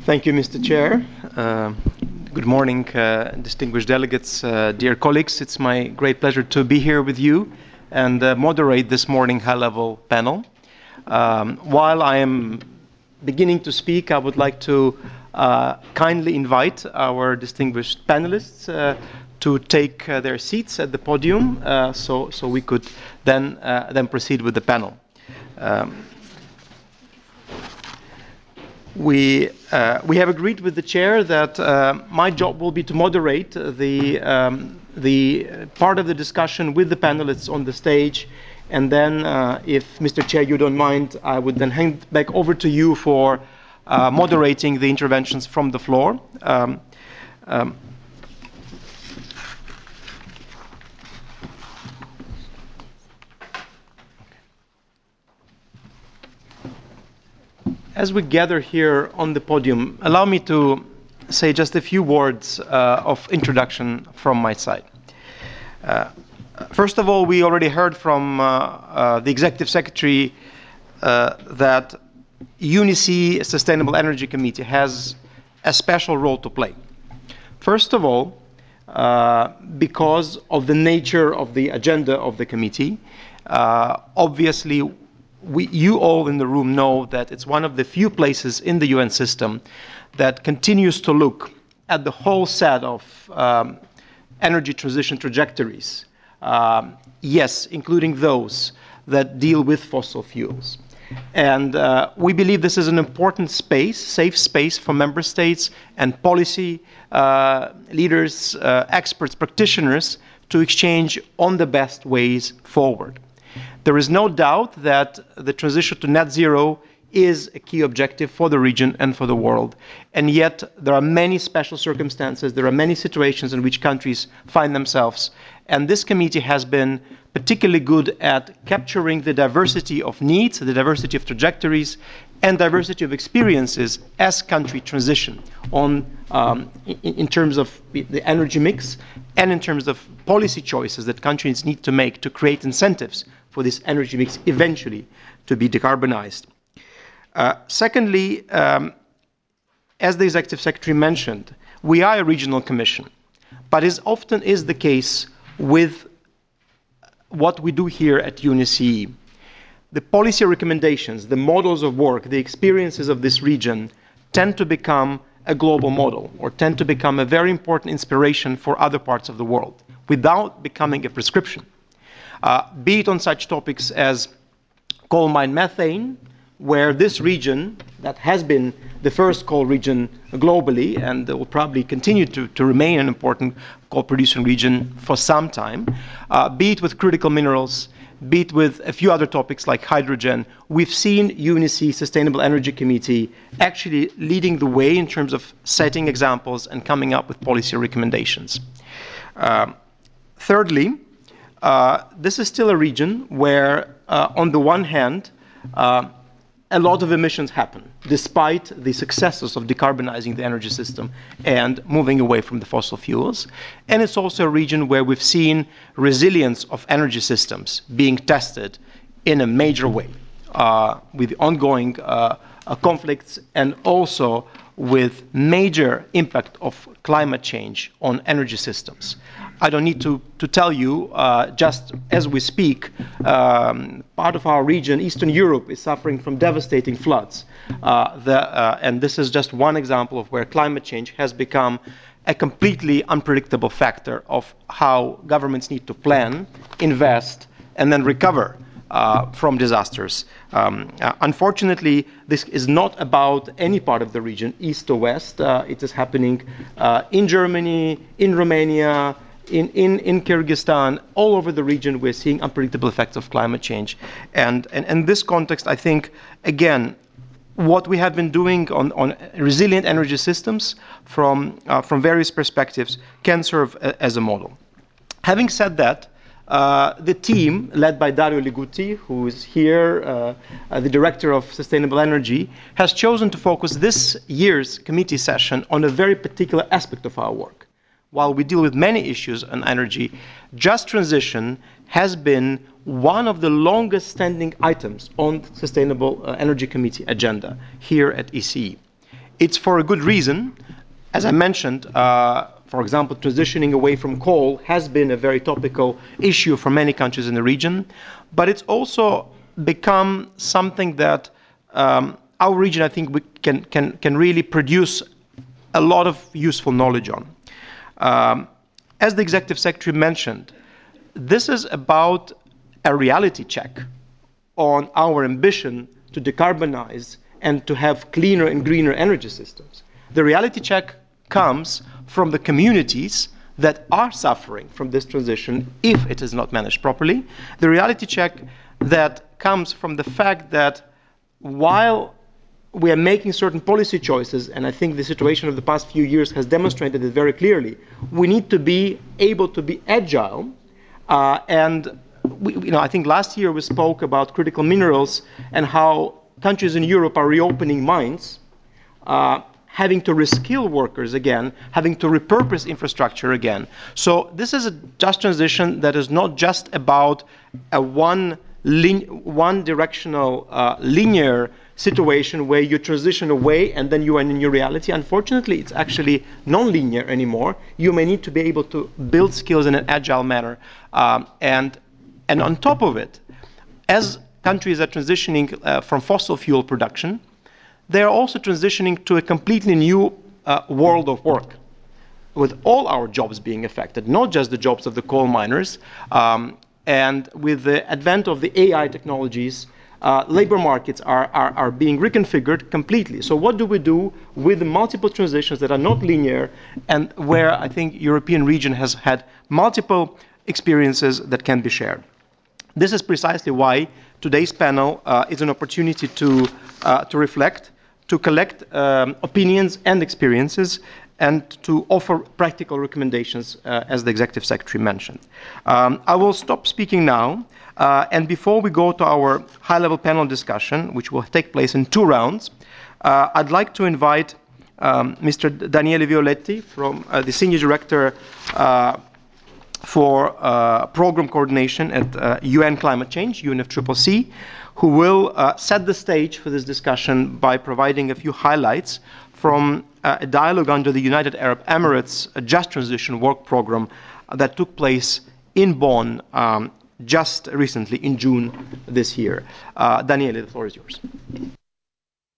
Thank you, Mr. Chair. Good morning, distinguished delegates, dear colleagues. It's my great pleasure to be here with you and moderate this morning high-level panel. While I am beginning to speak, I would like to kindly invite our distinguished panelists to take their seats at the podium so we could then proceed with the panel. We have agreed with the chair that my job will be to moderate the part of the discussion with the panelists on the stage, and then, if Mr. Chair, you don't mind, I would then hand back over to you for moderating the interventions from the floor. As we gather here on the podium, allow me to say just a few words of introduction from my side. First of all, we already heard from the Executive Secretary that UNECE Sustainable Energy Committee has a special role to play. First of all, because of the nature of the agenda of the committee, obviously you all in the room know that it's one of the few places in the UN system that continues to look at the whole set of energy transition trajectories, yes, including those that deal with fossil fuels. And we believe this is an important space, safe space for member states and policy leaders, experts, practitioners to exchange on the best ways forward. There is no doubt that the transition to net zero is a key objective for the region and for the world. And yet there are many special circumstances, there are many situations in which countries find themselves. And this committee has been particularly good at capturing the diversity of needs, the diversity of trajectories, and diversity of experiences as country transition in terms of the energy mix and in terms of policy choices that countries need to make to create incentives for this energy mix eventually to be decarbonized. Secondly, as the Executive Secretary mentioned, we are a regional commission, but as often is the case with what we do here at UNECE, the policy recommendations, the models of work, the experiences of this region tend to become a global model or tend to become a very important inspiration for other parts of the world without becoming a prescription. Be it on such topics as coal mine methane, where this region that has been the first coal region globally and will probably continue to remain an important coal producing region for some time, be it with critical minerals, be it with a few other topics like hydrogen, we've seen UNECE Sustainable Energy Committee actually leading the way in terms of setting examples and coming up with policy recommendations. Thirdly, this is still a region where, on the one hand, a lot of emissions happen, despite the successes of decarbonizing the energy system and moving away from the fossil fuels. And it's also a region where we've seen resilience of energy systems being tested in a major way, with ongoing conflicts and also with major impact of climate change on energy systems. I don't need to tell you, just as we speak, part of our region, Eastern Europe, is suffering from devastating floods. And this is just one example of where climate change has become a completely unpredictable factor of how governments need to plan, invest, and then recover from disasters. Unfortunately, this is not about any part of the region, east or west. It is happening in Germany, in Romania, in Kyrgyzstan, all over the region. We're seeing unpredictable effects of climate change. And in this context, I think, again, what we have been doing on resilient energy systems from various perspectives can serve as a model. Having said that, the team, led by Dario Ligutti, who is here, the Director of Sustainable Energy, has chosen to focus this year's committee session on a very particular aspect of our work. While we deal with many issues on energy, just transition has been one of the longest standing items on the Sustainable Energy Committee agenda here at ECE. It's for a good reason. As I mentioned, for example, transitioning away from coal has been a very topical issue for many countries in the region, but it's also become something that our region, I think, can really produce a lot of useful knowledge on. As the Executive Secretary mentioned, this is about a reality check on our ambition to decarbonize and to have cleaner and greener energy systems. The reality check comes from the communities that are suffering from this transition if it is not managed properly. The reality check that comes from the fact that while we are making certain policy choices, and I think the situation of the past few years has demonstrated it very clearly, we need to be able to be agile. I think last year we spoke about critical minerals and how countries in Europe are reopening mines, having to reskill workers again, having to repurpose infrastructure again. So this is a just transition that is not just about a one directional linear situation where you transition away and then you are in a new reality. Unfortunately, it's actually non-linear anymore. You may need to be able to build skills in an agile manner. And on top of it, as countries are transitioning from fossil fuel production, they are also transitioning to a completely new world of work, with all our jobs being affected, not just the jobs of the coal miners. And with the advent of the AI technologies, labor markets are being reconfigured completely. So what do we do with the multiple transitions that are not linear and where I think European region has had multiple experiences that can be shared? This is precisely why today's panel is an opportunity to reflect, to collect opinions and experiences, and to offer practical recommendations, as the Executive Secretary mentioned. I will stop speaking now, and before we go to our high-level panel discussion, which will take place in 2 rounds, I'd like to invite Mr. Daniele Violetti, from the Senior Director for Program Coordination at UN Climate Change, UNFCCC, who will set the stage for this discussion by providing a few highlights from a dialogue under the United Arab Emirates Just Transition Work Program that took place in Bonn just recently in June this year. Daniele, the floor is yours.